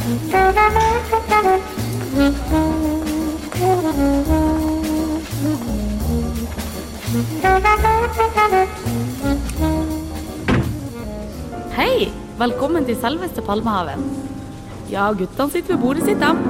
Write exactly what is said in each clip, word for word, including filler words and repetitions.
Hei, velkommen til selveste Palmehaven. Ja, guttene sitter ved bordet sitt da.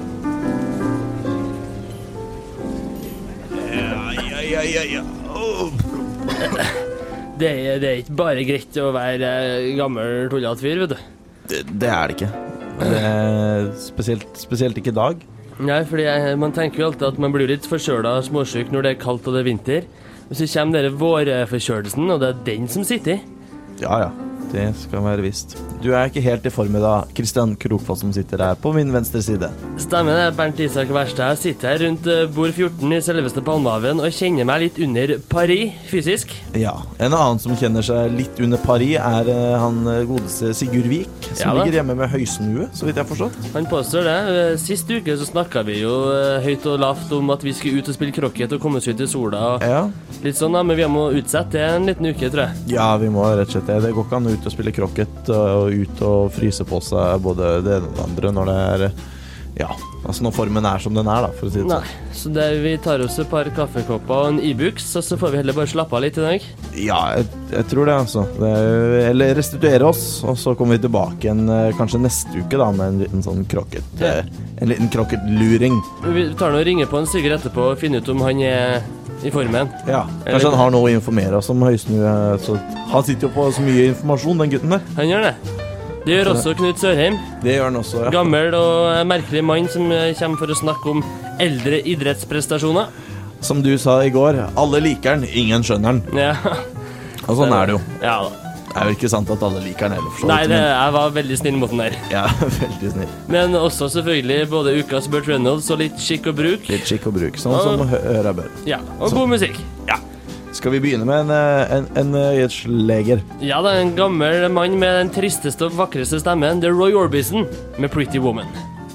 Ja, ja, ja, ja, ja. Oh. Det er, det er ikke bare greit å være gammel tullete fyr, vet du. Det, det er det ikke. Det er spesielt, spesielt ikke i dag. Nei, fordi jeg, man tenker jo alltid at man blir litt forkjølet og småsyk når det er kaldt og det er vinter. Og så kommer denne vårforkjølelsen, og det er den som sitter i. Ja, ja. Det skal være visst. Du er ikke helt i form i dag, Kristian Krokfoss som sitter her på min venstre side. Stemmer det, Bernt Isak Verstad. Jeg sitter her rundt bord fjorten i selveste Palmehaven og kjenner meg litt under pari, fysisk. Ja, en annen som kjenner seg litt under pari er uh, han godeste Sigurd Vik, som ja, ligger hjemme med høysnue, så vidt jeg har forstått. Han påstår det. Sist uke så snakket vi jo høyt og lavt om at vi skulle ut og spille krokket og komme oss ut i sola. Og ja. Litt sånn da, men vi må utsette det en liten uke, tror jeg. Ja, vi må rett og slett det. Det går ikke an ut og spille krokket og ut og fryse på seg både det ene og det andre når det er, ja, altså når formen er som den er da, for å si det sånn. Nei, så det, vi tar oss et par kaffekopper og en e-books, og så får vi heller bare slappe av litt i dag. Ja, jeg, jeg tror det altså. Det er, eller restituere oss, og så kommer vi tilbake igjen kanskje neste uke da, med en liten sånn krokket, ja. En liten krokket-luring. Vi tar nå og ringer på en Sigurd etterpå og finner ut om han er i formen. Ja, kanskje eller, han har noe å informere oss om høysnue, så han sitter jo på så mye informasjon, den gutten der. Han gjør det. Det gjør også Knut Sørheim. Det gjør han også, ja. Gammel og merkelig mann som kommer for å snakke om eldre idrettsprestasjoner. Som du sa i går, alle liker den, ingen skjønner den. Ja. Og sånn er det jo. Ja da. Det er jo ikke sant at alle liker den heller. Nei, det, jeg var veldig snill mot den der. Ja, veldig snill. Men også selvfølgelig både ukas Burt Reynolds og litt skikk og bruk. Litt skikk og bruk, sånn og, som hører bør. Ja, og så. God musikk. Ja. Skal vi begynne med en, en, en sleger? Ja, det er en gammel mann med den tristeste og vakreste stemmen. Det er Roy Orbison med Pretty Woman.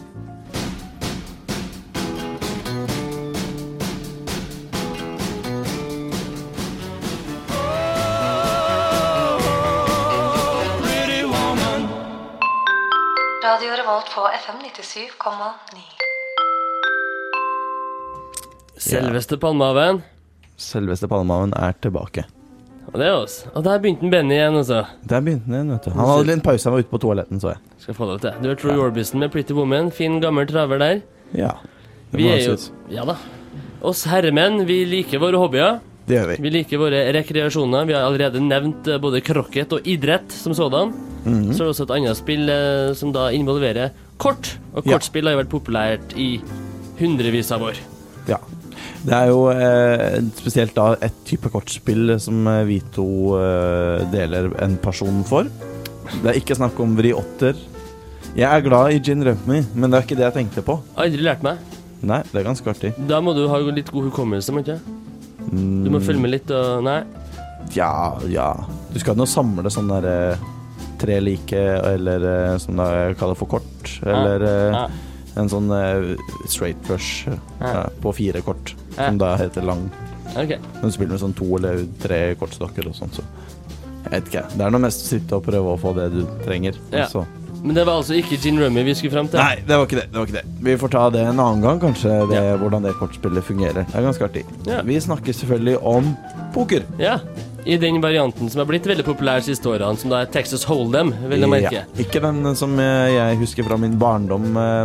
Radio Revolt på F M nittisju komma ni. Selveste Palmehaven. Selveste Palmehaven er tilbake. Og det er oss. Og der begynte Benny igjen også. Der begynte han igjen, vet du. Han hadde en pause, han var ute på toaletten, så jeg. Skal få det til. Du har Roy Orbison med Pretty Woman. Fin gammel traver der. Ja. Vi er jo... Ja da. Oss herremenn, vi liker våre hobbyer. Det gjør vi. Vi liker våre rekreasjoner. Vi har allerede nevnt både krokket og idrett som sådan. Mm-hmm. Så er det også et annet spill eh, som da involverer kort. Og kortspill ja. Har jo vært populært i hundrevis av år. Ja. Det er jo eh, spesielt da et type kortspill som vi to eh, deler en person for. Det er ikke snakk om vriotter. Jeg er glad i Gin Rummy, men det er ikke det jeg tenkte på. Aldri lært meg. Nei, det er ganske artig. Da må du ha litt god hukommelse, må ikke? Du må følge med litt og... Nei? Ja, ja. Du skal nå samle sånne der eh, tre like, eller eh, som jeg kaller for kort, eller eh, ja. En sånn eh, straight flush ja. Ja, på fire kort, ja. Som da heter lang. Ok. Du spiller med sånn to eller tre kortstokker og sånt, så jeg vet ikke. Det er noe mest å sitte og prøve å få det du trenger. Ja. Så. Men det var altså ikke Gin Rummy vi skulle frem til? Nei, det var ikke det, det var ikke det. Vi får ta det en annen gang, kanskje, det, ja. Hvordan det kortspillet fungerer. Det er ganske artig. Ja. Vi snakker selvfølgelig om poker. Ja, i den varianten som har blitt veldig populær siste årene, som da er Texas Hold'em, vil jeg merke. Ja, ikke den som jeg husker fra min barndom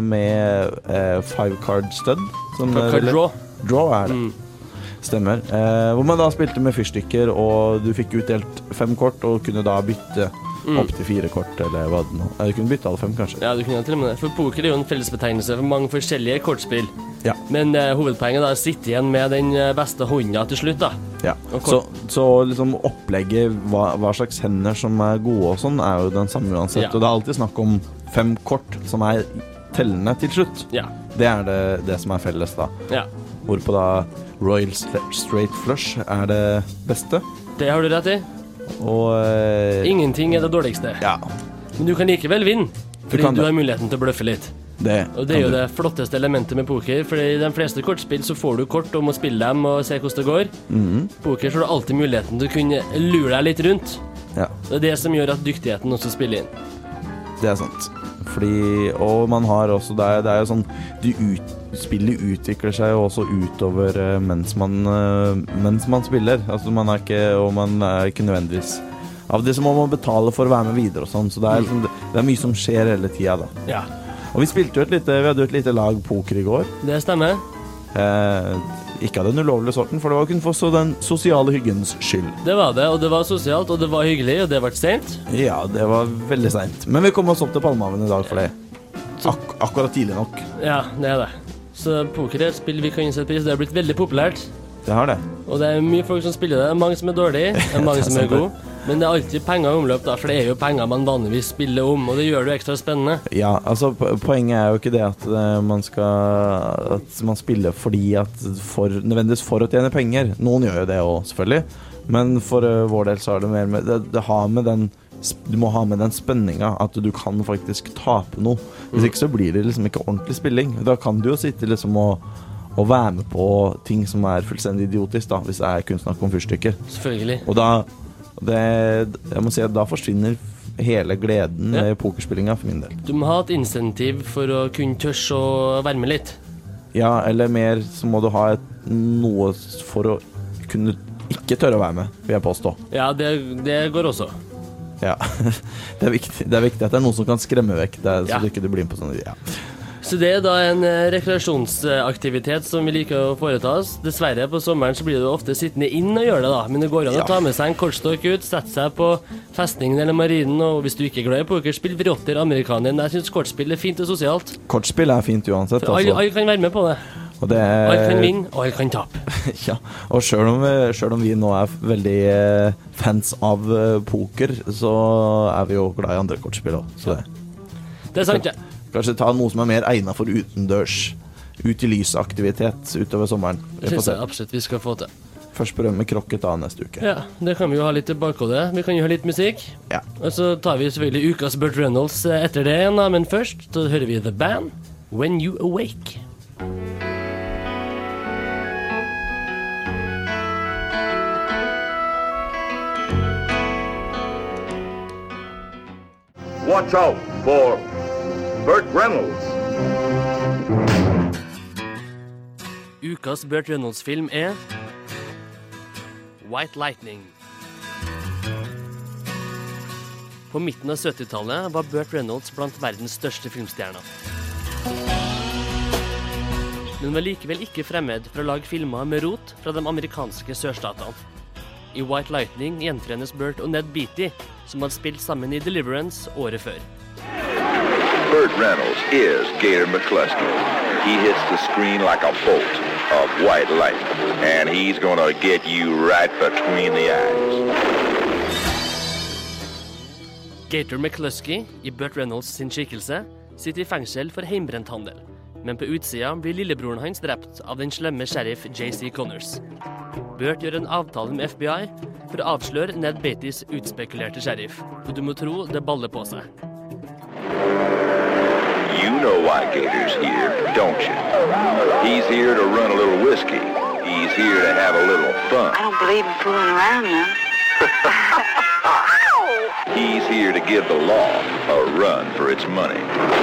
med uh, five card stud. Som card ville... draw. Draw er det. Mm. Stemmer. Uh, hvor man da spilte med fyrstykker, og du fikk utdelt fem kort, og kunne da bytte Mm. opp til fire kort, eller hva det nå. Du kunne bytte alle fem, kanskje. Ja, du kunne til og med det. For poker er jo en fellesbetegnelse for mange forskjellige kortspill. Ja. Men uh, hovedpoenget da er å sitte igjen med den beste hånda til slutt, da. Ja, så, så liksom opplegget, hva, hva slags hender som er gode og sånn, er jo den samme uansett. Ja. Og det er alltid snakk om fem kort som er tellende til slutt. Ja. Det er det, det som er felles, da. Ja. Hvorpå da Royal Straight Flush er det beste. Det har du rett i. Og uh, ingenting er det dårligste. Ja. Men du kan likevel vinne, fordi du, du har muligheten til å bløffe litt. Det og det er jo du. Det flotteste elementet med poker, for i de fleste kortspill så får du kort om å spille dem og se hvordan det går. Mm-hmm. Poker så har du alltid muligheten til å kunne lure deg litt rundt. Ja. Det er det som gjør at dyktigheten også spiller inn. Det er sant. Fordi, og man har også, det er, det er jo sånn, de ut, spillet utvikler seg jo også utover uh, mens, man, uh, mens man spiller. Altså man er ikke, og man er ikke nødvendigvis av det, så må man betale for å være med videre og sånn, så det er, liksom, det er mye som skjer hele tiden da. Ja. Og vi spilte jo et lite, vi hadde jo et lite lag poker i går. Det stemmer. Eh, ikke av den ulovlige sorten, for det var kun for så den sosiale hyggens skyld. Det var det, og det var sosialt, og det var hyggelig, og det ble sent. Ja, det var veldig sent. Men vi kom oss opp til Palmehaven i dag for det. Ak akkurat tidlig nok. Ja, det er det. Så poker er et spill vi kan sette pris. Det har blitt veldig populært. Det har det. Og det er mye folk som spiller det. Mange som er dårlige, og mange som er gode. Men det er alltid penger i omløp da, for det er jo penger man vanligvis spiller om, og det gjør det ekstra spennende. Ja, altså poenget er jo ikke det at uh, man skal at man spiller fordi at for, nødvendigvis for å tjene penger. Noen gjør jo det også, selvfølgelig. Men for uh, vår del så er det mer med det, det har med den, du må ha med den spenninga at du kan faktisk tape noe. Hvis ikke så blir det liksom ikke ordentlig spilling. Da kan du jo sitte liksom og og være med på ting som er fullstendig idiotisk da, hvis det er kun snakk om fyrstykker. Selvfølgelig. Og da Det, jeg må si at da forsvinner hele gleden ja. i pokerspillinga for min del. Du må ha et insentiv for å kunne tørs og være med litt. Ja, eller mer så må du ha et, noe for å kunne ikke tørre å være med, vil jeg påstå. Ja, det, det går også. Ja, det er viktig, det er viktig at det er noe som kan skremme vekk det, så ja. du ikke blir med på sånne, ja. Så det er da en rekreasjonsaktivitet som vi liker å foreta oss. Dessverre på sommeren så blir det ofte sittende inn og gjøre det da. Men det går an å ta med seg en kortstokk ut, sette seg på festningen eller marinen, og hvis du ikke er glad i pokerspill, vrotter amerikanen. Jeg synes kortspill er fint og sosialt. Kortspill er fint uansett. For alle, alle kan være med på det. Og det er... Alle kan vinne, og alle kan tape. Ja, og selv om, selv om vi nå er veldig fans av poker, så er vi jo glad i andre kortspill også. Så det. Det er sant, ja. Kanskje ta noe som er mer egnet for utendørs, ut i lysaktivitet utover sommeren. Det synes jeg absolutt vi skal få til. Først prøve med krokket da neste uke. Ja, det kan vi jo ha litt tilbake av det. Vi kan jo ha litt musikk. Ja. Og så tar vi selvfølgelig ukas Burt Reynolds etter det igjen da, men først så hører vi The Band, When You Awake. Watch out for Burt Reynolds. Ukas Burt Reynolds-film er White Lightning. På midten av syttitallet var Burt Reynolds blant verdens største filmstjerner. Men var likevel ikke fremmed for å lage filmer med rot fra de amerikanske sørstatene. I White Lightning gjenforenes Burt og Ned Beatty, som hadde spilt sammen i Deliverance året før. Burt Reynolds is Gator McCluskey. He hits the screen like a bolt of white light, and he's gonna get you right between the eyes. Gator McCluskey, i Burt Reynolds sin skikkelse, sitter i fengsel for heimbrenthandel. Men på utsida blir lillebroren hans drept av den slemme sheriff J C Connors. Burt gjør en avtale med F B I for å avsløre Ned Beattys utspekulerte sheriff, og du må tro det baller på seg. You know why Gator's here, don't you? He's here to run a little whiskey. He's here to have a little fun. I don't believe in fooling around now. He's here to give the law a run for its money.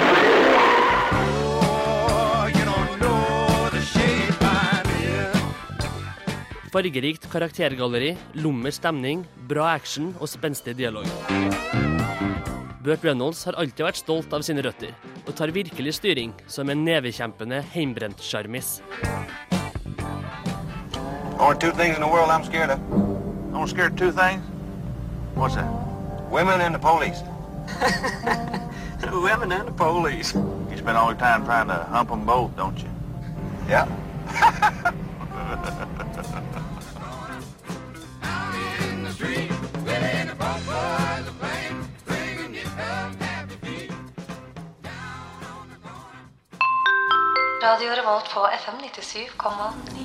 Fargerikt karaktergalleri, lummer stemning, bra action og spenstig dialog. Burt Reynolds har alltid vært stolt av sine røtter, og tar virkelig styring som en nevekjempende heimbrent sjarmis. Only two things in the world I'm scared of. I'm scared of two things? What's that? Women and the police. Women and the police. You spend all your time trying to hump them both, don't you? Yeah. Radio Revolt på F M nittisju komma ni.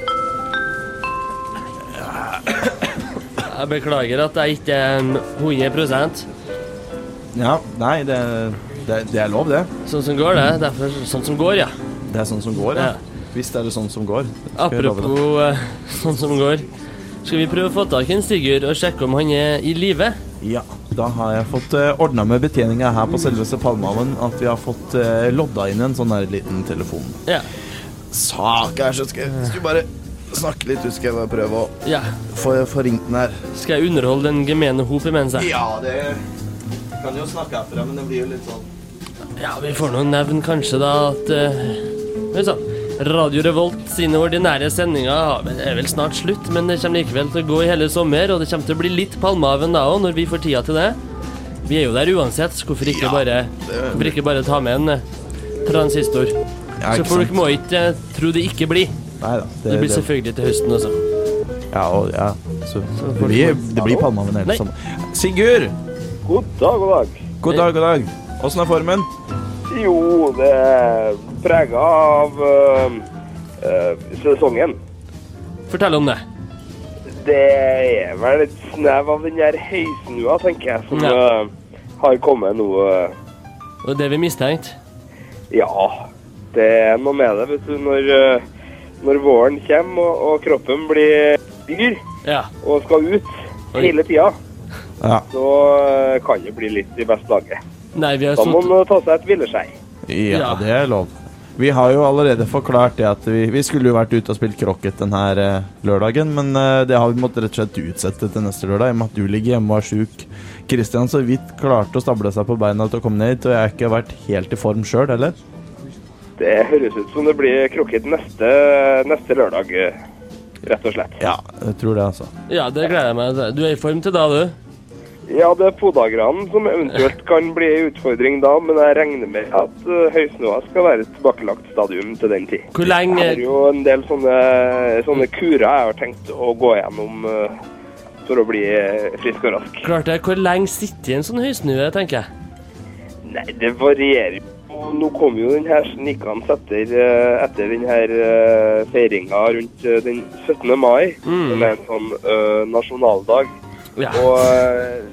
Jeg beklager at jeg ikke er hundre prosent. Ja, nei, det, det, det er lov det. Sånn som går det, derfor sånn som går, ja. Det er sånn som går, ja. Ja. Visst er det sånn som går. Skal jeg love det. Apropos uh, sånn som går, skal vi prøve å få tak i en Sigurd og sjekke om han er i live? Ja, da har jeg fått uh, ordnet med betjeningen her på selveste Palmehaven at vi har fått uh, lodda inn en sånn der liten telefon. Ja. Sak her, så skal jeg skal bare snakke litt, du skal bare prøve å ja. få, få ringt den her. Skal jeg underholde den gemene hop imens jeg? Ja, det kan jo snakke herfra, men det blir jo litt sånn. Ja, vi får nå nevne kanskje da at uh, sånn, Radio Revolt sine ordinære sendinger er vel snart slutt, men det kommer likevel til å gå i hele sommer, og det kommer til å bli litt Palmehaven da også, når vi får tida til det. Vi er jo der uansett, hvorfor ikke, ja, bare, hvorfor ikke bare ta med en transistor? Ja, så folk må ikke uh, tro det ikke blir. Neida, det, det blir det. selvfølgelig til høsten også. Ja, og, ja. Så, så det, blir, det blir Palmehaven hele sommer. Sigurd! God dag, god dag. God dag, god dag. Hvordan er formen? Jo, det er preget av uh, uh, sesongen. Fortell om det. Det er vel et snev av den der høysnua, tenker jeg, som ja. uh, har kommet noe. Uh, Og det vi mistenkt? Ja, det er noe med det, vet du, når, uh, når våren kommer og, og kroppen blir dyr ja. og skal ut Oi. hele tida, ja. så uh, kan det bli litt i best laget. Nei, vi har da må man ta seg et hvileskjei. Ja, ja, det er lov. Vi har jo allerede forklart det at vi, vi skulle jo vært ute og spilt krokket denne eh, lørdagen, men eh, det har vi måttet rett og slett utsette til neste lørdag, i og med at du ligger hjemme og er syk. Kristian så vidt klarte å stable seg på beina til å komme ned hit, og jeg har ikke vært helt i form selv, eller? Det høres ut som det blir krokket neste, neste lørdag, rett og slett. Ja, jeg tror det altså. Ja, det gleder jeg meg til. Du er i form til da, du? Ja, det er podagrene som eventuelt kan bli en utfordring da, men jeg regner med at uh, høysnua skal være et tilbakelagt stadium til den tid. Hvor lenge... Jeg har jo en del sånne, sånne kurer jeg har tenkt å gå gjennom uh, for å bli uh, frisk og rask. Klart det. Hvor lenge sitter i en sånn høysnue, tenker jeg? Nei, det varierer. Nå kommer jo den her snikende etter, uh, etter den her uh, feiringen rundt uh, den syttende mai, mm. som er en sånn uh, nasjonaldag. Ja. Og uh,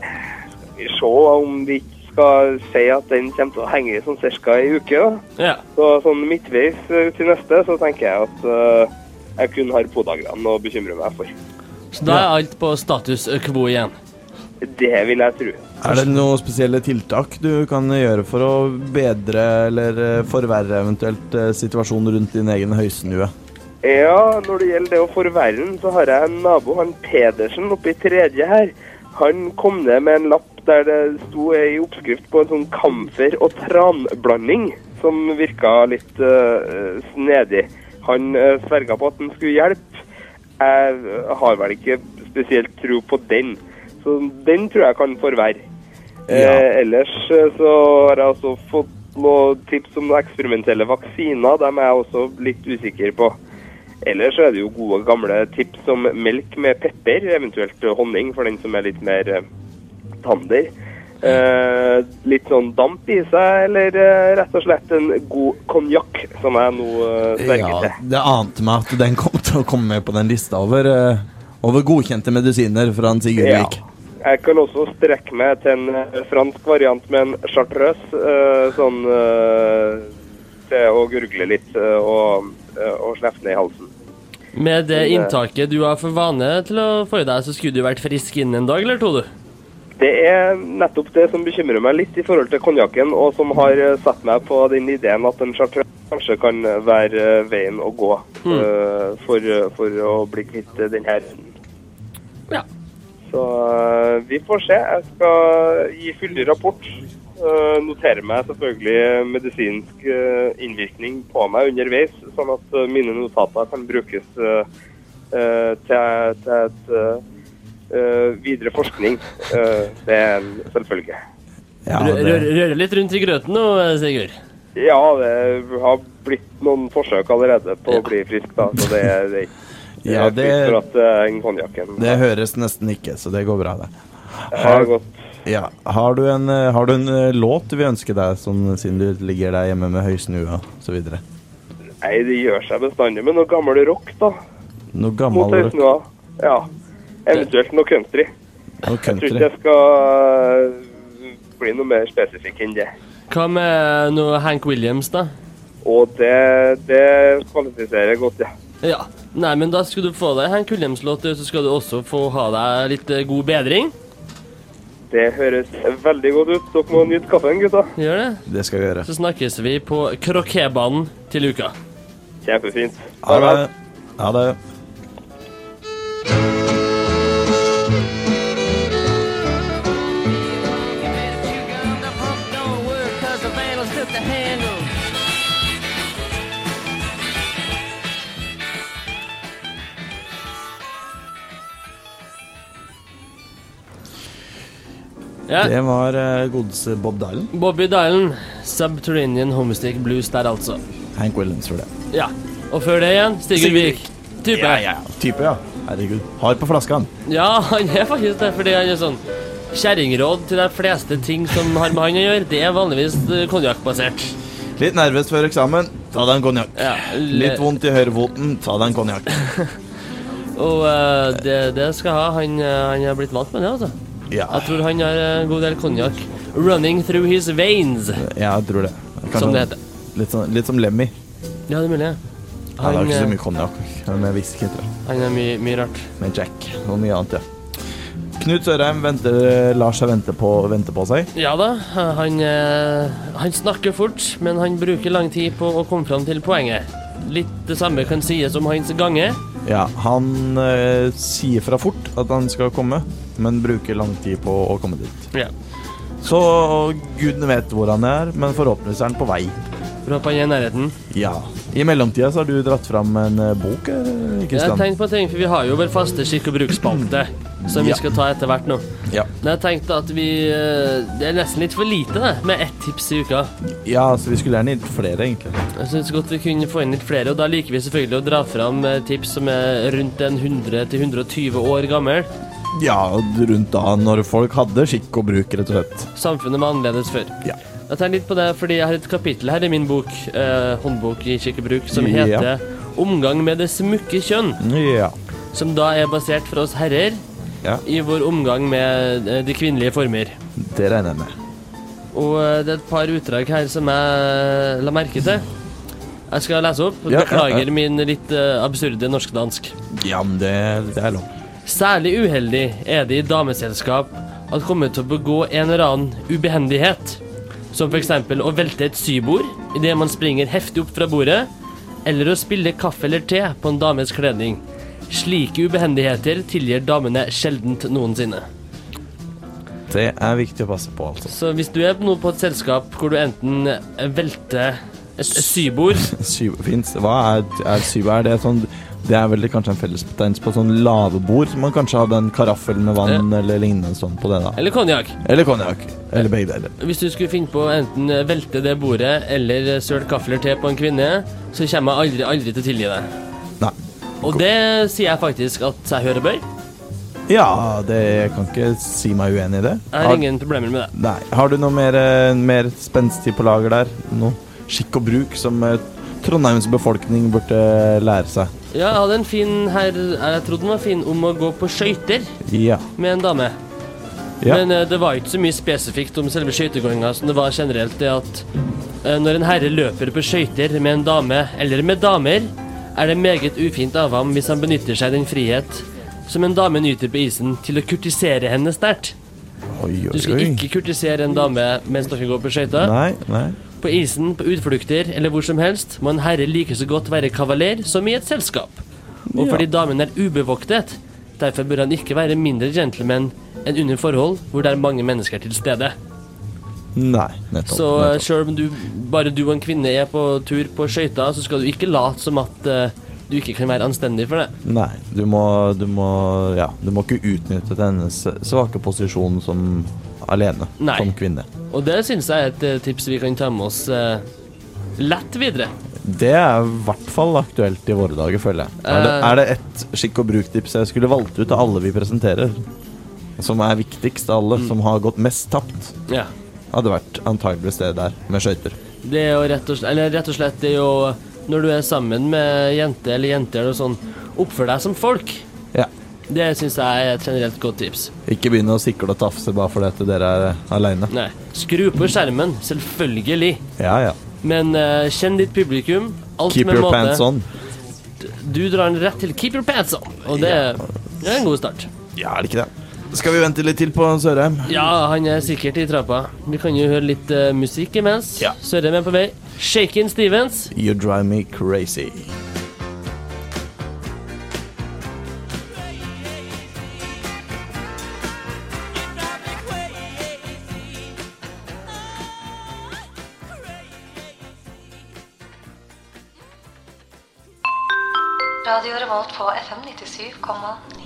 vi se om vi ikke skal si at den kommer til å henge sånn cirka i uke da. Ja. Så sånn midtveis til neste så tenker jeg at uh, jeg kun har podagrene å bekymre meg for. Så da er alt på status quo igjen? Det vil jeg tro. Er det noen spesielle tiltak du kan gjøre for å bedre eller forverre eventuelt situasjonen rundt din egen høysnue? Ja, når det gjelder det å forverre den, så har jeg en nabo, han Pedersen, oppe i tredje her. Han kom ned med en lapp der det sto i oppskrift på en sånn kamfer- og tranblanding, som virket litt uh, snedig. Han uh, sverget på at den skulle hjelpe. Jeg har vel ikke spesielt tro på den, så den tror jeg kan forverre. Ja. Uh, ellers uh, så har jeg også fått noen tips om noen eksperimentelle vaksiner, dem er jeg også litt usikker på. Ellers er det jo gode gamle tips som melk med pepper, eventuelt honning for den som er litt mer eh, tander. Eh, litt sånn damp i seg, eller eh, rett og slett en god konjakk, som jeg nå eh, sverger til. Ja, det ante meg at den kom til å komme med på den lista over, eh, over godkjente medisiner fra en Sigurd Vik. Ja. Jeg kan også strekke meg til en eh, fransk variant med en chartreuse, eh, sånn eh, til å gurgle litt eh, og og slefte ned i halsen. Med det inntaket du har for vane til å få i deg, så skulle du vært frisk inn en dag, eller to du? Det er nettopp det som bekymrer meg litt i forhold til konjakken, og som har satt meg på den ideen at en chartreuse kanskje kan være veien å gå mm. uh, for, for å bli kvitt den her. Ja. Så uh, vi får se. Jeg skal gi fyldig rapport. Uh, notere meg selvfølgelig medisinsk uh, innvirkning på meg underveis, sånn at uh, mine notater kan brukes uh, uh, til, til et uh, uh, videre forskning. Uh, det er en selvfølge. Ja, det... Røre rør litt rundt i grøten nå, Sigurd? Ja, det har blitt noen forsøk allerede på ja. å bli frisk da, så det er det, det ja, det, er for at uh, en konjakken. Det høres nesten ikke, så det går bra det. Har det gått. Ja, har du en, har du en uh, låt du vil ønske deg, sånn, siden du ligger der hjemme med høysnua og så videre? Nei, det gjør seg bestandig med noe gammel rock da. Noe gammel rock? Ja, eventuelt noe country. Noe country. Jeg tror ikke det skal bli noe mer spesifikk enn det. Hva med noe Hank Williams da? Og det, det kvalifiserer godt, ja. Ja, nei, men da skal du få deg Hank Williams-låt, så skal du også få ha deg litt god bedring. Det høres veldig godt ut. Dere må nyte kaffen, gutta. Gjør det? Det skal vi gjøre. Så snakkes vi på kroketbanen til uka. Kjempefint. Ha det. Ha det. Ja. Det var uh, godeste Bob Dylan. Bobby Dylan, Subterranean Homestick Blues der altså. Hank Williams for det. Ja, og før det igjen, Stig Ulvik. Type. Ja, ja, type, ja. Herregud. Har på flaskan. Ja, han er faktisk det, fordi han er sånn kjerringråd til de fleste ting som har med han å gjøre. Det er vanligvis konjakkbasert. Litt nervøs før eksamen, ta deg en konjakk. Ja, Litt vondt i høyrefoten, ta deg en konjakk. Og uh, det, det skal ha, han, han er blitt vant med det, altså. Ja. Jeg tror han har en god del konjakk running through his veins. Ja, jeg tror det. Kanskje som det heter. Litt, sånn, litt som Lemmy. Ja, det er mulig. Han, ja, det er ikke så mye konjakk, med whisky, tror jeg. Han er mye, mye rart. Med Jack og mye annet, ja. Knut Sørheim venter, lar seg vente på, vente på seg. Ja da, han, han snakker fort, men han bruker lang tid på å komme fram til poenget. Litt det samme kan sies om hans gange. Ja, han øh, sier fra fort at han skal komme, men bruker lang tid på å komme dit. Ja. Så gudene vet hvor han er, men forhåpentligvis er han på vei. Forhåpentlig han er i nærheten. Ja. I mellomtida så har du dratt fram en uh, bok, Kristian? Jeg har tenkt på ting, for vi har jo vår faste skikk- og bruksspalte, som vi Ja. skal ta etter hvert nå. Ja. Men jeg tenkte at vi, det er nesten litt for lite det, med ett tips i uka. Ja, så vi skulle gjerne gitt flere, egentlig. Jeg synes godt vi kunne få inn litt flere, og da liker vi selvfølgelig å dra fram eh, tips som er rundt en hundre til hundre og tyve år gammel. Ja, rundt da når folk hadde skikk og bruk, rett og slett. Samfunnet var annerledes før. Ja. Jeg tenker litt på det, fordi jeg har et kapittel her i min bok, eh, håndbok i skikk og bruk, som heter Ja. Omgang med det smukke kjønn, Ja. som da er basert for oss herrer Ja. i vår omgang med eh, de kvinnelige former. Det regner jeg med. Og eh, det er et par utdrag her som jeg la merke til. Jeg skal lese opp. Ja, Beklager ja, ja. min litt eh, absurde norsk-dansk. Ja, men det, det er lov. Særlig uheldig er det i dameselskap at kommer til å begå en eller annen ubehendighet, som for eksempel å velte et sybord i det man springer heftig opp fra bordet, eller å spille kaffe eller te på en dames kledning. Slike ubehendigheter tilgir damene sjeldent noensinne. Det er viktig å passe på, altså. Så hvis du er nå på et selskap hvor du enten velter et sybord Syv, finnes. Hva er, er syv? Er det sånn... Det er vel kanskje en fellesbetegnelse på sånn lavebord, så man kanskje hadde en karaffel med vann Ja. eller lignende sånn på det da. eller konjakk. Eller konjakk. Eller begge deler. Hvis du skulle finne på å enten velte det bordet eller sølt kaffe eller te på en kvinne, så kommer jeg aldri, aldri til å tilgi deg. Nei. Og det sier jeg faktisk at jeg hører bør. Ja, det jeg kan ikke si meg uenig i det. Jeg har ingen problemer med det. Nei. Har du noe mer, eh, mer spenstig på lager der? Noe skikk og bruk som eh, Trondheims befolkning burde lære seg? Ja, jeg hadde en fin her, jeg trodde den var fin, om å gå på skøyter Ja. med en dame. Ja. Men eh, det var ikke så mye spesifikt om selve skøytegåinga som det var generelt det at eh, når en herre løper på skøyter med en dame, eller med damer, er det meget ufint av ham hvis han benytter seg den frihet som en dame nyter på isen til å kurtisere henne sterkt. Oi, oi, Du skal oi. ikke kurtisere en dame mens dere går på skøyter. Nei, nei. På isen, på utflukter eller hvor som helst må en herre like så godt være kavaler som i et selskap. Og Ja. fordi damen er ubevoktet, derfor bør han ikke være mindre gentleman enn under forhold hvor det er mange mennesker til stede. Nei, nettopp. Så eh, nettopp. selv om du, bare du og en kvinne er på tur på skøyter, så skal du ikke late som at eh, du ikke kan være anstendig for det. Nei, du må, du må Ja, du må ikke utnytte hennes svake posisjon som alene, Nei. som kvinne. Og det synes jeg er et eh, tips vi kan ta med oss eh, lett videre. Det er i hvert fall aktuelt i våre dager, føler jeg. Er det, er det et skikk- og bruktips jeg skulle valgt ut av alle vi presenterer, som er viktigst av alle, som har gått mest tapt, Ja. hadde vært antageligvis det der med skøyter. Det er jo rett og slett, eller rett og slett det er jo når du er sammen med jente eller jenter eller sånn, oppfør deg som folk. Ja. Det synes jeg er et generelt godt tips. Ikke begynne å sikle og tafse bare fordi at dere er alene. Nei, skru på skjermen, selvfølgelig. Ja, ja. Men eh, kjenn ditt publikum. Alt Keep med your måte. pants on. Du drar den rett til keep your pants on, og det, det er en god start. Ja, er det ikke det? Skal vi vente litt til på Sørheim? Ja, han er sikkert i trappa. Vi kan jo høre litt uh, musikk imens. Ja. Sørheim er på vei. Shakin' Stevens. You drive me crazy. Radio Revolt på F M nittisju komma ni.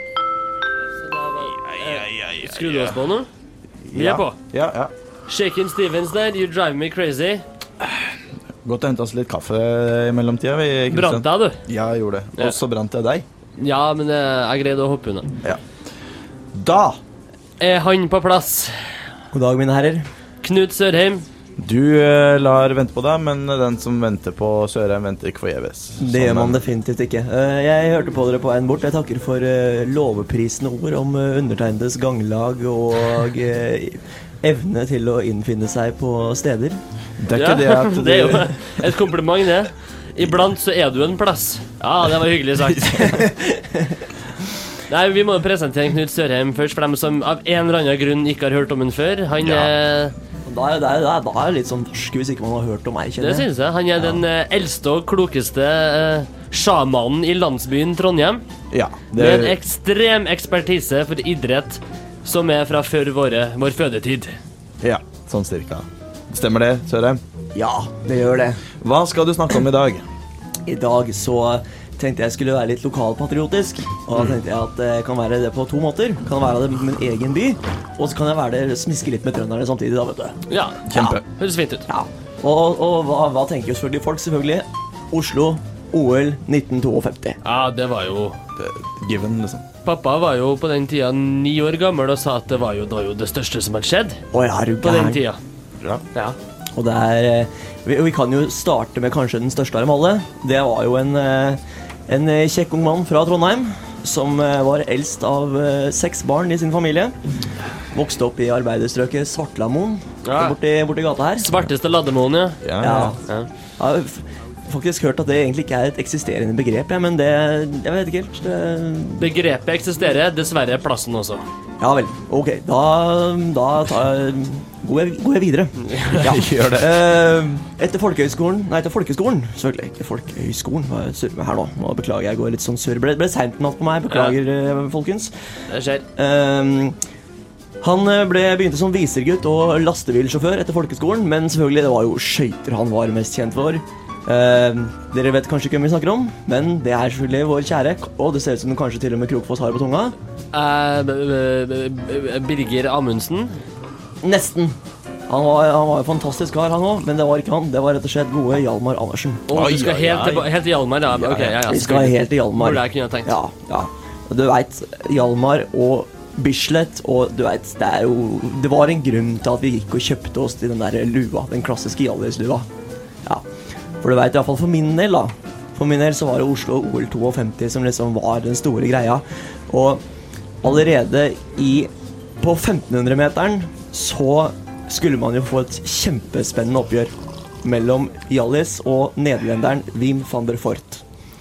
Skrur du oss på nå? Vi Ja. er på. Ja, ja. Shakin' Stevens der, You drive me crazy. Godt å hente oss litt kaffe i mellomtida. Vi, Brant deg, du? Ja, jeg gjorde det. Ja. Og så brant jeg deg. Ja, men eh, jeg greide å hoppe unna. Ja. Da Er han på plass? God dag, mine herrer. Knut Sørheim. Du eh, lar vente på deg, men den som venter på Sørheim, venter ikke forgjeves. Det gjør man definitivt ikke. Eh, Jeg hørte på dere på veien bort. Jeg takker for eh, lovprisende ord om eh, undertegnedes ganglag og eh, evne til å innfinne seg på steder. Det er ikke det at det er jo et kompliment, det. Iblant så er du en plass. Ja, det var hyggelig sagt. Nei, vi må presentere Knut Sørheim først, for dem som av en eller annen grunn ikke har hørt om han før. Han Ja. er Da er, da, er, da, er, da er det litt sånn norsk hvis ikke man har hørt om meg, kjenner Det synes jeg. Han er den eh, eldste og klokeste uh, sjamanen i landsbyen Trondheim. Ja, Med en det, ekstrem ekspertise for idrett som er fra før våre, vår fødetid. ja, sånn cirka. Stemmer det, Sørheim? Ja, det gjør det. Hva skal du snakke om i dag? I dag så tenkte jeg skulle være litt lokalpatriotisk. Og da tenkte jeg at det kan være det på to måter. Kan være det med min egen by, og så kan jeg være det smiske litt med trønderne samtidig, da, vet du. Ja, Kjempe. høres fint ut. Ja. Og, og, og hva, hva tenker jo selvfølgelig folk, selvfølgelig? Oslo, O L nitten femtito. Ja, det var jo Det, given, liksom. Pappa var jo på den tida ni år gammel og sa at det var jo, det var jo det største som hadde skjedd Oi, er du på den gæren? tida. Ja. Ja. Og det er eh, vi, vi kan jo starte med kanskje den største av dem alle. Det var jo en, eh, en eh, kjekk ung mann fra Trondheim som eh, var eldst av eh, seks barn i sin familie. Vokste opp i arbeiderstrøket Svartlamoen, Ja. borti, borti gata her. Svarteste Laddemoen, ja. Ja, Ja. Ja. Jeg har f- faktisk hørt at det egentlig ikke er et eksisterende begrep, ja, men det jeg vet ikke helt. Det, Begrepet eksisterer, dessverre plassen også. ja vel. Ok, da, da tar, går, jeg, går jeg videre. Ja. Gjør det. Eh, etter folkehøyskolen Nei, etter folkeskolen selvfølgelig. Ikke folkehøyskolen. Hva er det jeg surrer med her nå? Nå beklager jeg, går litt sånn surr. Ble, ble sent natt på meg. Beklager, eh, folkens. Det skjer. Eh, han eh, ble, begynte som visergutt og lastebilsjåfør etter folkeskolen, men selvfølgelig, det var jo skøyter han var mest kjent for. Eh, dere vet kanskje ikke hvem vi snakker om, men det er selvfølgelig vår kjære, og det ser ut som den kanskje til og med Krokfoss har på tunga. Eh, b- b- b- b- Birger Amundsen. Nesten. Han var, han var en fantastisk kar, han også, men det var ikke han. Det var rett og slett gode Hjalmar Andersen. Å, Oi, du skal oi, helt, oi. tilba- helt til Hjalmar, ja. Ok, ja, ja. Vi skal helt til Hjalmar. Hvor det kunne jeg tenkt. Ja, ja. Og du vet, Hjalmar og Bislett, og du vet, det er jo Det var en grunn til at vi gikk og kjøpte oss til den der lua, den klassiske Hjallis-lua. Ja. For du vet, i hvert fall for min del, da. For min del så var det Oslo O L femtito som liksom var den store greia. Og allerede i på femtenhundre-meteren så skulle man jo få et kjempespennende oppgjør mellom Hjallis og nederlenderen Wim van der Voort.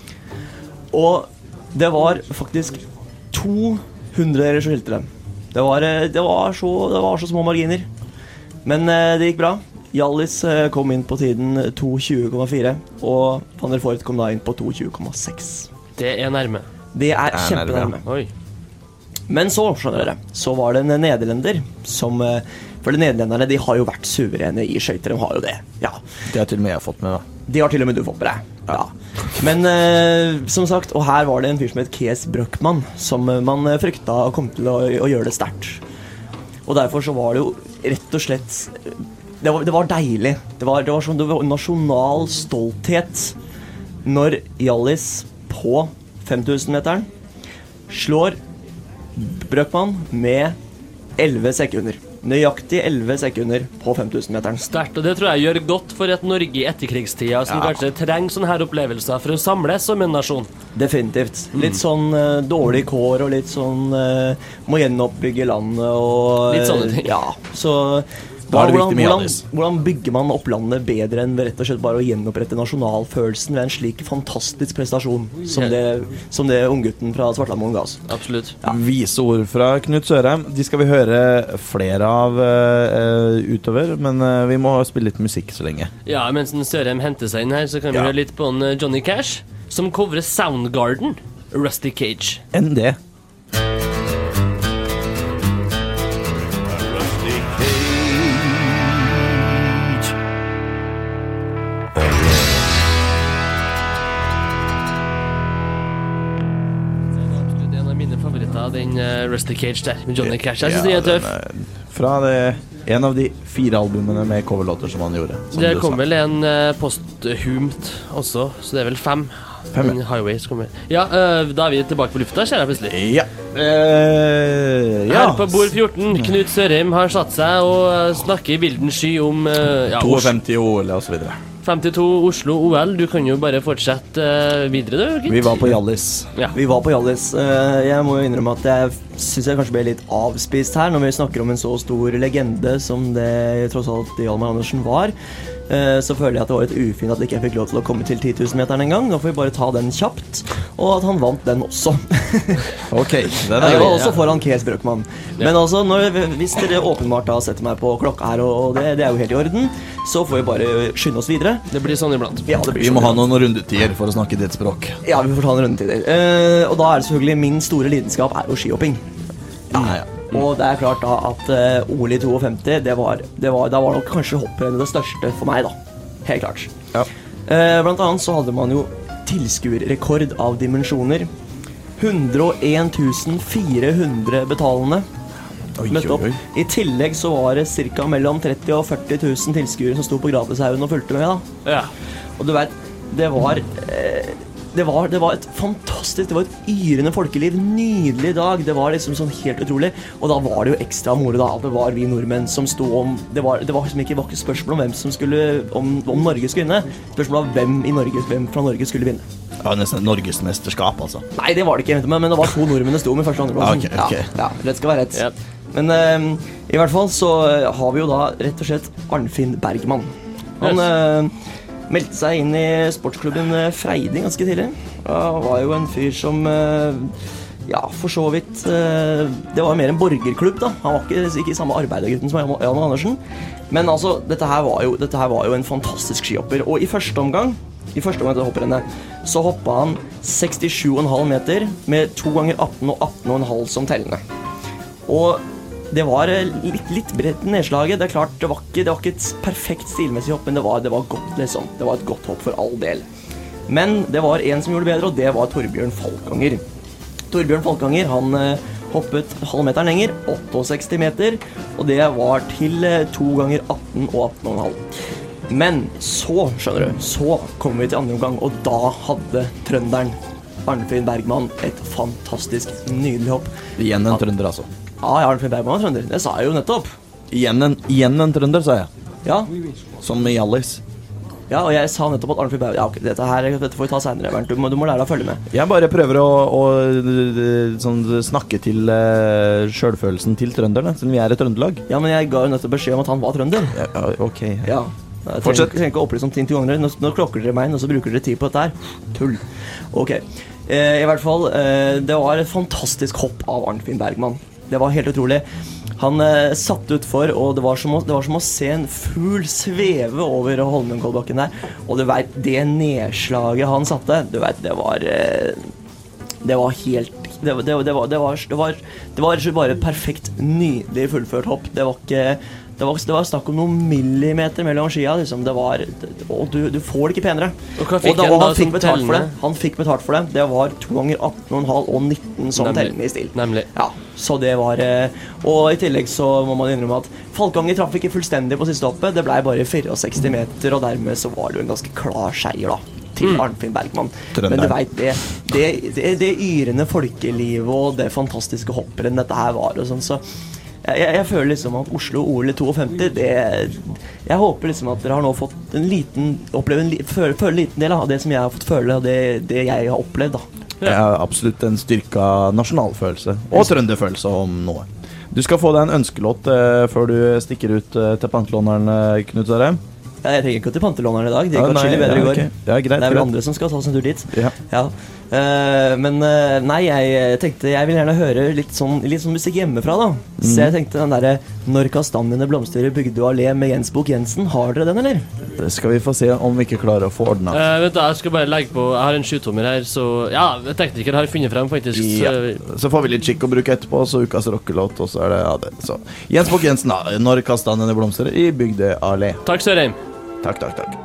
Og det var faktisk to hundre som skilte dem. Det var, eh, det, var så, det var så små marginer. Men eh, det gikk bra. Hjallis eh, kom inn på tiden to tjue komma fire, og van der Voort kom da inn på to tjue komma seks. Det er nærme. Det er Det er kjempenærme. Oi. Men så, skjønner dere, så var det en nederlender som eh, For de nederlenderne, de har jo vært suverene i skøyter. De har jo det. Ja. Det har til og med jeg fått med, da. De har til og med du fått med deg. Ja. Men eh, som sagt, og her var det en fyr som het Kees Brøckmann, som eh, man eh, frykta kom til å, å gjøre det sterkt. Og derfor så var det jo rett og slett Det var, det var deilig. Det var, det var sånn det var nasjonal stolthet når Hjallis på femtusen-meteren slår Brøckmann med elleve sekunder. Nøyaktig elleve sekunder på femtusen-meteren. Sterkt, og det tror jeg gjør godt for et Norge i etterkrigstida som Ja. kanskje trenger sånne her opplevelser for å samles som en nasjon. Definitivt. Litt sånn eh, dårlig kår og litt sånn eh, må gjenoppbygge landet og Litt sånne ting. Ja, så Da er det hvordan, viktig med hvordan, Hjallis. hvordan bygger man opp landet bedre enn rett og slett bare å gjenopprette nasjonalfølelsen ved en slik fantastisk prestasjon som det, som det unggutten fra Svartlamoen ga oss? Absolutt. Ja. Vise ord fra Knut Sørheim. De skal vi høre flere av uh, utover, men uh, vi må spille litt musikk så lenge. Ja, mens Sørheim henter seg inn her, så kan vi Ja. høre litt på en Johnny Cash, som coverer Soundgarden, Rusty Cage. Enn det. Den uh, Rusty Cage der, med Johnny Cash. Jeg synes ja, det er tøff. Er fra det, en av de fire albumene med coverlåter som han gjorde. Som det kom vel en uh, posthumt også, så det er vel fem. Fem, ja. Highways kommer. Ja, uh, da er vi tilbake på lufta, ser jeg plutselig. Ja. Uh, ja. Her på bord fjorten, Knut Sørheim har satt seg og uh, snakker i vilden sky om uh, ja, femtito O L og så videre. femtito Oslo O L, du kan jo bare fortsette uh, videre du, gitt. Vi var på Hjallis. Ja. Vi var på Hjallis. Uh, jeg må jo innrømme at jeg synes jeg kanskje ble litt avspist her når vi snakker om en så stor legende som det tross alt Hjalmar Andersen var. Uh, så føler jeg at det var litt ufint at jeg ikke fikk lov til å komme til ti tusen meteren en gang. Da får vi bare ta den kjapt. Og at han vant den også. Ok, den er jeg var greit. også foran Kees Brøkman. Ja. Men altså, når, hvis dere åpenbart da setter meg på klokka her, og det, det er jo helt i orden, så får vi bare skynde oss videre. Det blir sånn iblant. Ja, det blir Vi sånn må ha iblant. noen rundetider for å snakke ditt språk. Ja, vi får ta en rundetider. Uh, og da er det selvfølgelig min store lidenskap er jo skihopping. Ja, ja. Og det er klart da at uh, O L I femtito, det var, det var, da var nok kanskje hopprennet det største for meg da. Helt klart. Ja. Uh, blant annet så hadde man jo tilskuerrekord av dimensjoner. hundre og en tusen fire hundre betalende Oi, møtte opp. oi, oi. I tillegg så var det cirka mellom tretti og førti tusen tilskuere som sto på Gratishaugen og fulgte med da. Ja. Og du vet, det var, eh, det var Det var et fantastisk, det var et yrende folkeliv. Nydelig dag. Det var liksom sånn helt utrolig. Og da var det jo ekstra moro da at det var vi nordmenn som sto om. Det var, det var liksom ikke, var ikke spørsmål om hvem som skulle om, om Norge skulle vinne. Spørsmål om hvem i Norge, hvem fra Norge skulle vinne. Ja, nesten norgesmesterskap, altså. Nei, det var det ikke, men, men det var to nordmenn det sto med første og andre plassen. Ah, ok, ok. Ja, ja, rett skal være rett. Yep. Men eh, i hvert fall så har vi jo da rett og slett Arnfinn Bergman. Han Yes. eh, meldte seg inn i sportsklubben eh, Freiding ganske tidlig. Han var jo en fyr som eh, ja, for så vidt eh, det var mer en borgerklubb da. Han var ikke, ikke i samme arbeidergutten som Jan Jan Andersen. Men altså, dette her var jo, dette her var jo en fantastisk skihopper. Og i første omgang I første omgang til hopprennet så hoppet han sekstisju komma fem meter med to ganger atten og atten komma fem som tellende. Og det var eh, litt, litt bredt nedslaget. Det er klart, det var ikke, det var ikke et perfekt stilmessig hopp, men det var, det var godt, liksom. Det var et godt hopp for all del. Men det var en som gjorde det bedre, og det var Torbjørn Falkanger. Torbjørn Falkanger, han eh, hoppet halvmeteren lenger, sekstiåtte meter, og det var til eh, to ganger atten og atten komma fem. Men så, skjønner du, så kom vi til andre omgang, og da hadde trønderen Arnfinn Bergman et fantastisk nydelig hopp. Igjen en trønder, altså. Ja, jeg Arnfinn Bergman er trønder. Det sa jeg jo nettopp. Igjen en, igjen en trønder, sa jeg. Ja, Som i Hjallis. ja og jeg sa nettopp at Arnfinn Bergman... Ja, ok, dette her dette får vi ta senere, Bernt. Du må, du må lære deg å følge med. Jeg bare prøver å, å sånn, snakke til uh, selvfølelsen til trønderne, siden vi er et trøndelag. Ja, men jeg ga jo nettopp beskjed om at han var trønder. Ja, ja, ok. Ja. Jeg Fortsett. trenger, trenger ikke å opplyse om ting til ganger. Nå, nå klokker dere meg, og så bruker dere tid på dette her. Tull. Ok. Eh, I hvert fall, eh, det var et fantastisk hopp av Arnfinn Bergman. Det var helt utrolig. Han eh, satt utfor, og det var, som å, det var som å se en fugl sveve over Holmenkollbakken der. Og du vet, det nedslaget han satte, du vet, det var eh, det var helt det, det, det, var, det, var, det, var, det var bare et perfekt, nydelig fullført hopp. Det var ikke Det var, det var snakk om noen millimeter mellom skia, liksom. Det var, og du, du får det ikke penere. Og hva fikk og da, han og da han fikk som betalt for det. tellende? Han fikk betalt for det. Det var to ganger atten komma fem og nitten som Nemlig. tellende i stil. Nemlig. Ja, så det var eh, Og i tillegg så må man innrømme at Falkanger traff ikke fullstendig på siste hoppet. Det ble bare sekstifire meter, og dermed så var det jo en ganske klar seier da til Mm. Arnfinn Bergman. Trønder. Men du vet, det, det, det, det yrende folkelivet og det fantastiske hopperen dette her var og sånn, så jeg, jeg, jeg føler liksom at Oslo O L femti, det jeg håper liksom at dere har nå fått en liten oppleve en, li- føle, føle en liten del av det som jeg har fått føle, og det, det jeg har opplevd da. Det er absolutt en styrka nasjonalfølelse og trønderfølelse om noe. Du skal få deg en ønskelåt eh, før du stikker ut eh, til pantelåneren, eh, Knut Sverre. Ja, jeg trenger ikke gå til pantelåneren i dag. De Ah, kan nei, skille bedre ja, i går. ok. Ja, greit, det er vel greit. andre som skal ta seg en tur dit. Ja. Ja. Eh, men eh, nei, jeg tenkte jeg vil gjerne høre litt sånn, litt sånn musikk hjemmefra, da. Så jeg tenkte den derre 'Når kastanjene blomstrer i Bygdø allé' med Jens Bukk Jensen. Har dere den, eller? Det skal vi få se om vi ikke klarer å få ordnet. Eh, vet du, jeg skal bare legge på. Jeg har en sjutommer her, så ja, tekniker har funnet frem, faktisk. Ja. Så, Så får vi litt skikk å bruke etterpå, så ukas rockelåt, og så er det, ja, det. Så Jens Bukk Jensen, da. 'Når kastanjene blomstrer i Bygdø allé'. takk, Sørheim. Takk, takk, takk.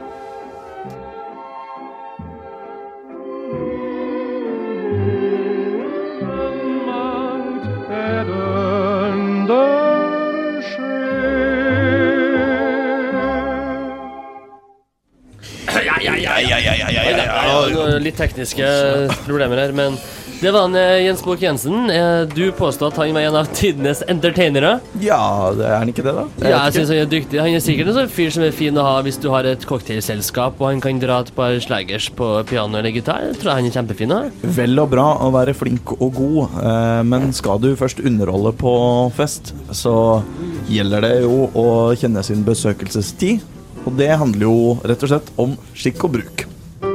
Ja, ja, ja, ja, ja, ja, ja, ja, ja. Noen litt tekniske problemer her, men det var han eh, Jens Bukk Jensen. Eh, Du påstod at han var en av tidenes entertainere. Ja, det er han ikke det, da? Jeg Ja, vet jeg ikke. synes han er dyktig. Han er sikkert en sånn fyr som er fin å ha hvis du har et cocktailselskap, og han kan dra et par slagers på piano eller gitar. Jeg tror han er kjempefin å ha. Vel og bra å være flink og god, eh, men skal du først underholde på fest, så gjelder det jo å kjenne sin besøkelsestid. Og det handler jo rett og slett om skikk og bruk.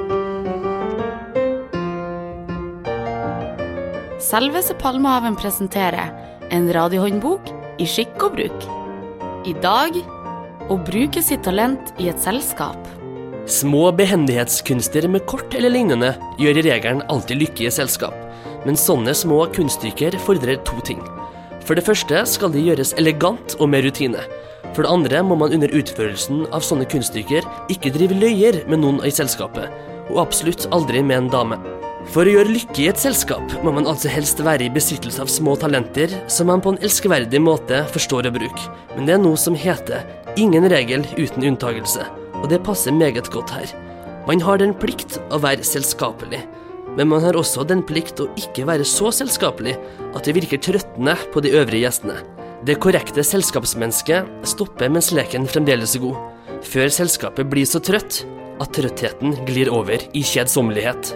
Selveste Palmehaven presenterer en radiohåndbok i skikk og bruk. I dag å bruke sitt talent i et selskap. Små behendighetskunster med kort eller lignende gjør i regelen alltid lykke i selskap. Men sånne små kunststykker fordrer to ting. For det første skal de gjøres elegant og med rutine. For det andre må man under utførelsen av sånne kunststykker ikke drive løyer med noen i selskapet, og absolutt aldri med en dame. For å gjøre lykke i et selskap må man altså helst være i besittelse av små talenter som man på en elskverdig måte forstår å bruke. Men det er noe som heter ingen regel uten unntagelse, og det passer meget godt her. Man har den plikt å være selskapelig, men man har også den plikt å ikke være så selskapelig at det virker trøttende på de øvrige gjestene. Det korrekte selskapsmennesket stopper mens leken fremdeles er god, før selskapet blir så trøtt at trøttheten glir over i kjedsommelighet.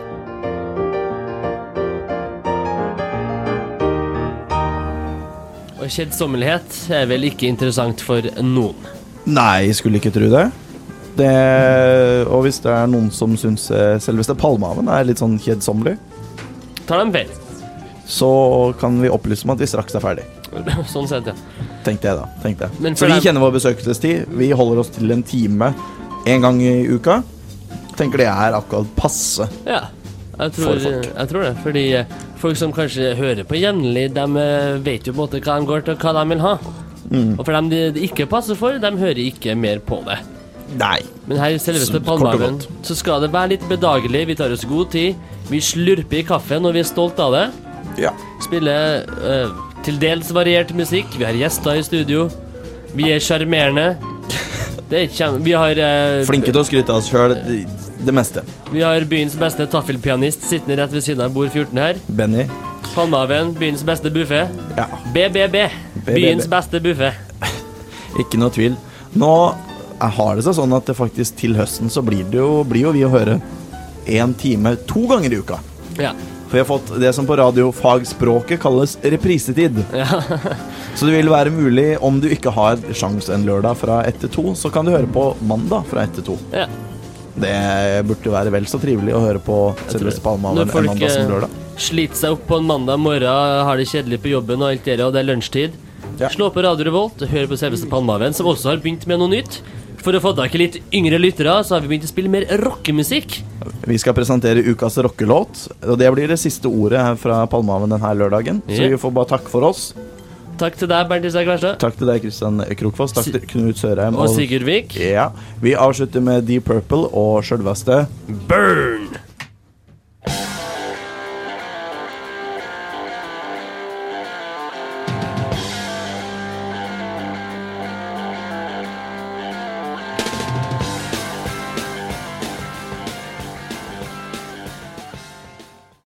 Og kjedsommelighet er vel ikke interessant for noen. Nei, jeg skulle ikke tro det. det. Og hvis det er noen som syns eh, selveste Palmehaven er litt sånn kjedsommelig, Tar dem feil. så kan vi opplyse om at vi straks er ferdig. Sånn sett, ja. Tenkte jeg da, tenkte jeg. Men Så for vi dem- kjenner vår besøkelsestid. Vi holder oss til en time en gang i uka. Tenker det er akkurat passe. Ja, jeg tror, For folk. jeg tror det. Fordi eh, folk som kanskje hører på jevnlig, de eh, vet jo på en måte hva de går til, og hva de vil ha. Mm. Og for dem det det ikke passer for, de hører ikke mer på det. Nei. Men her i selveste Så- kort og Palmehaven godt. så skal det være litt bedagelig. Vi tar oss god tid. Vi slurper i kaffen, og vi er stolt av det. Ja. Spiller eh, til dels variert musikk. Vi har gjester i studio. Vi er sjarmerende. Det er ikke kjem- Vi har eh, Flinke til å skryte av oss sjøl, det, det meste. Vi har byens beste taffelpianist sittende rett ved siden av bord fjorten her. Benny. Palmehaven, byens beste buffet. Ja. B B B, byens B. beste buffet. Ikke noe tvil. Nå eh, har det seg sånn at det faktisk til høsten så blir det jo, blir jo vi å høre en time to ganger i uka. Ja. For vi har fått det som på radiofagspråket kalles reprisetid. Ja. Så det vil være mulig, om du ikke har sjans en lørdag fra ett til to, så kan du høre på mandag fra ett til to. Ja. Det burde være vel så trivelig å høre på selveste Palmehaven Når en folk mandag som eh, lørdag. sliter seg opp på en mandag morgen, har det kjedelig på jobben og alt det, og det er lunsjtid, Ja. slå på Radio Revolt og hør på selveste Palmehaven, som også har begynt med noe nytt. For å få tak i litt yngre lyttere, så har vi begynt å spille mer rockemusikk. Vi skal presentere ukas rockelåt, og det blir det siste ordet her fra Palmehaven denne lørdagen. Så Ja. vi får bare takke for oss. Takk til deg, Bernt Isak Verstad. Takk til deg, Kristian Krokfoss. Takk til Knut Sørheim. Og Sigurd Vik. Ja. Vi avslutter med Deep Purple og selveste Burn!